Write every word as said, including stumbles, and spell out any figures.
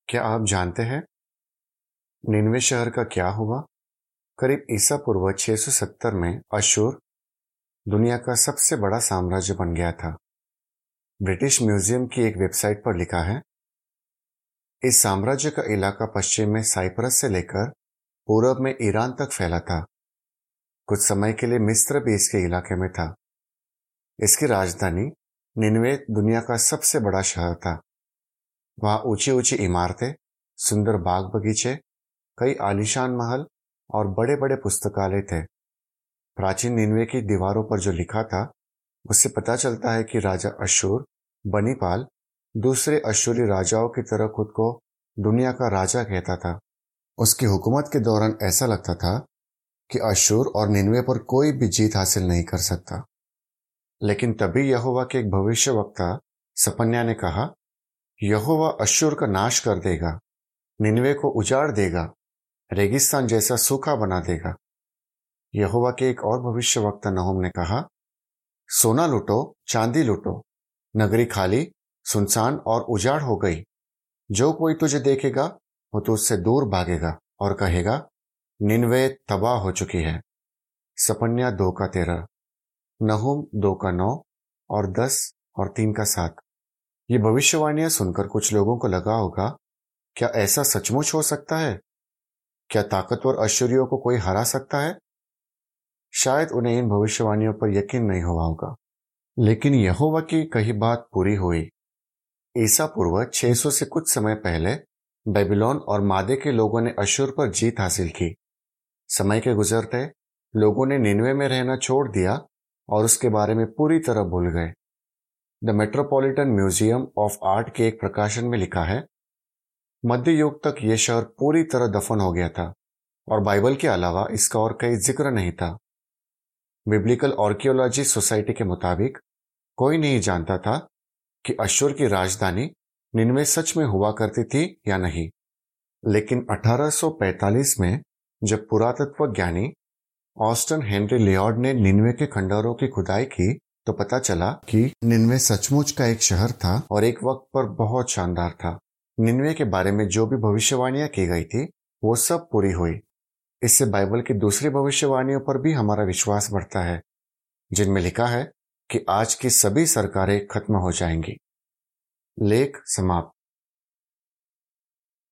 क्या आप जानते हैं निन्वे शहर का क्या हुआ? करीब ईसा पूर्व छह सौ सत्तर में अशूर दुनिया का सबसे बड़ा साम्राज्य बन गया था। ब्रिटिश म्यूजियम की एक वेबसाइट पर लिखा है, इस साम्राज्य का इलाका पश्चिम में साइप्रस से लेकर पूरब में ईरान तक फैला था। कुछ समय के लिए मिस्र भी इसके इलाके में था। इसकी राजधानी निन्वे दुनिया का सबसे बड़ा शहर था। वहां ऊंची ऊंची इमारतें, सुंदर बाग बगीचे, कई आलीशान महल और बड़े बड़े पुस्तकालय थे। प्राचीन निन्वे की दीवारों पर जो लिखा था उससे पता चलता है कि राजा अशूर बनीपाल दूसरे अशूरी राजाओं की तरह खुद को दुनिया का राजा कहता था। उसकी हुकूमत के दौरान ऐसा लगता था कि अशूर और निन्वे पर कोई भी जीत हासिल नहीं कर सकता। लेकिन तभी यहोवा के एक भविष्यवक्ता सपन्या ने कहा, यहोवा अशूर का नाश कर देगा, निन्वे को उजाड़ देगा, रेगिस्तान जैसा सूखा बना देगा। यहोवा के एक और भविष्यवक्ता नहूम ने कहा, सोना लूटो, चांदी लूटो, नगरी खाली, सुनसान और उजाड़ हो गई। जो कोई तुझे देखेगा वो तुझसे दूर भागेगा और कहेगा, निन्वे तबाह हो चुकी है। सपन्या दो का तेरह, नहूम दो का नौ और दस और तीन का सात। ये भविष्यवाणियां सुनकर कुछ लोगों को लगा होगा, क्या ऐसा सचमुच हो सकता है? क्या ताकतवर अश्शूरियों को कोई हरा सकता है? शायद उन्हें इन भविष्यवाणियों पर यकीन नहीं हुआ होगा। लेकिन यहोवा की कही बात पूरी हुई। ईसा पूर्व छह सौ से कुछ समय पहले बेबीलोन और मादे के लोगों ने अशूर पर जीत हासिल की। समय के गुजरते लोगों ने निन्वे में रहना छोड़ दिया और उसके बारे में पूरी तरह भूल गए। The Metropolitan Museum of Art के एक प्रकाशन में लिखा है, मध्य युग तक यह शहर पूरी तरह दफन हो गया था और बाइबल के अलावा इसका और कहीं जिक्र नहीं था। बिब्लिकल आर्कियोलॉजी सोसाइटी के मुताबिक कोई नहीं जानता था कि अशूर की राजधानी निन्वे सच में हुआ करती थी या नहीं। लेकिन अठारह सौ पैंतालीस में जब पुरातत्व ज्ञानी ऑस्टन हेनरी लियोर्ड ने निन्वे के खंडहरों की खुदाई की तो पता चला कि निन्वे सचमुच का एक शहर था और एक वक्त पर बहुत शानदार था। निन्वे के बारे में जो भी भविष्यवाणियां की गई थी वो सब पूरी हुई। इससे बाइबल की दूसरी भविष्यवाणियों पर भी हमारा विश्वास बढ़ता है, जिनमें लिखा है कि आज की सभी सरकारें खत्म हो जाएंगी। लेख समाप्त।